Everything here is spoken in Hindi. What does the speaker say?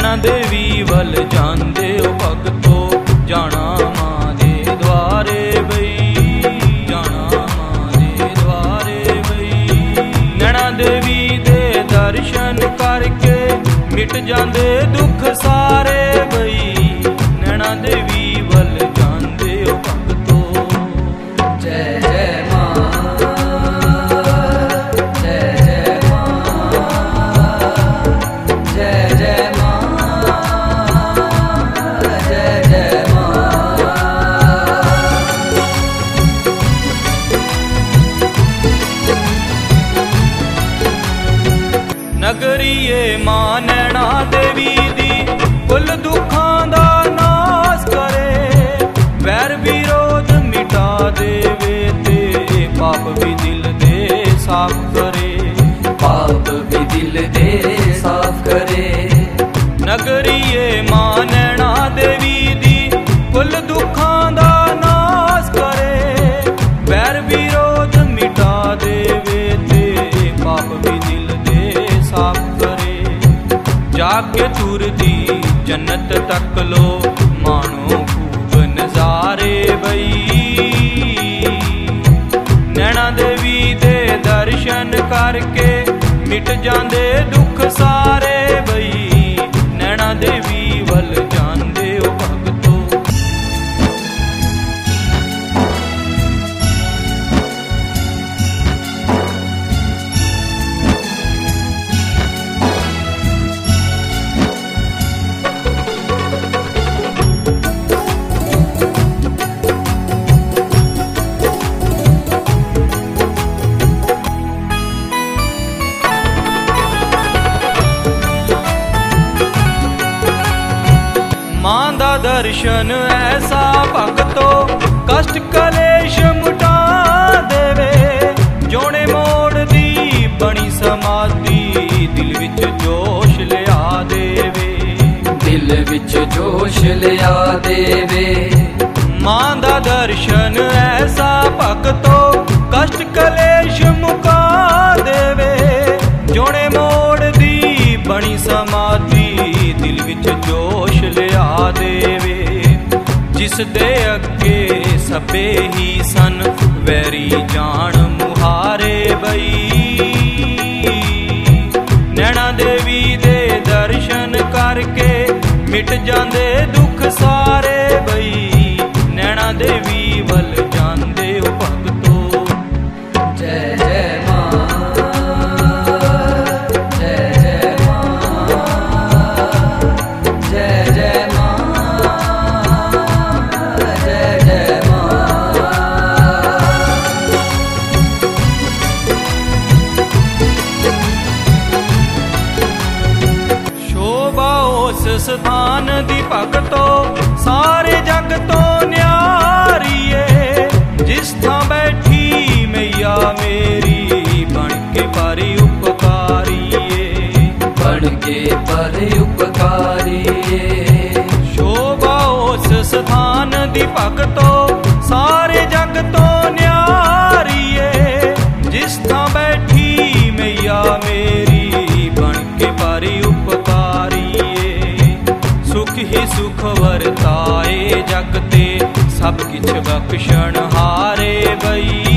नैना देवी वल जांदे ओ भगतो जाना मां दे द्वारे बई, जाना मां दे द्वारे बई। नैना देवी दे दर्शन करके मिट जांदे दुख सारे बई, नैना देवी वल जांदे ओ भगतो। जय जय मां, जय जय मां, जय जय मां, जय जय मां। नगरीए मां नैना देवी दी कुल दुखां दा नास करे, वैर विरोध मिटा देवे ते पाप भी दिल दे साफ करे, पाप भी दिल दे साफ करे। नगरीए मां नैना देवी दी कुल दुखां दा नास करे, वैर विरोध मिटा देवे ते पाप भी दिल दे साफ करे। जाके तुर दी जन्नत तक लो मानो खूब नजारे बई, नैना देवी दे दर्शन करके मिट जांदे दुख सारे बई, नैना देवी वल जांदे ओ भगतो। मां दा दर्शन ऐसा भगतो कष्ट कलेश मुटा देवे, जोने मोड़ दी बनी समाधि दिल विच जोश लिया देवे, दिल विच जोश लिया देवे। मां दा दर्शन ऐसा भगतो कष्ट कलेश मुका देवे, जोने मोड़ दी बनी समाधि दिल विच जोश लिया देवे। जिस दे अगे सबे ही सन वैरी जान मुहारे बई, नैना देवी दे दर्शन करके मिट जांदे दुख सारे बई, नैना देवी वल जांदे ओ भगतो। जय जय मां, जय जय मां, जय जय मां, जय जय मां। शोभा उस स्थान दी भगतो सारे जग तो न्यारी है, जिस थां बैठी मैया मेरी बन के परि उपकारी है, बन के परि उपकारी। शोभा उस स्थान दी भगतो सारे जग तो न्यारी है, जिस थां बैठी मैया मेरी बन के परि उपकारी है। सुख ही सुख वरताए जग ते सब किछ बख्शण हारे बई,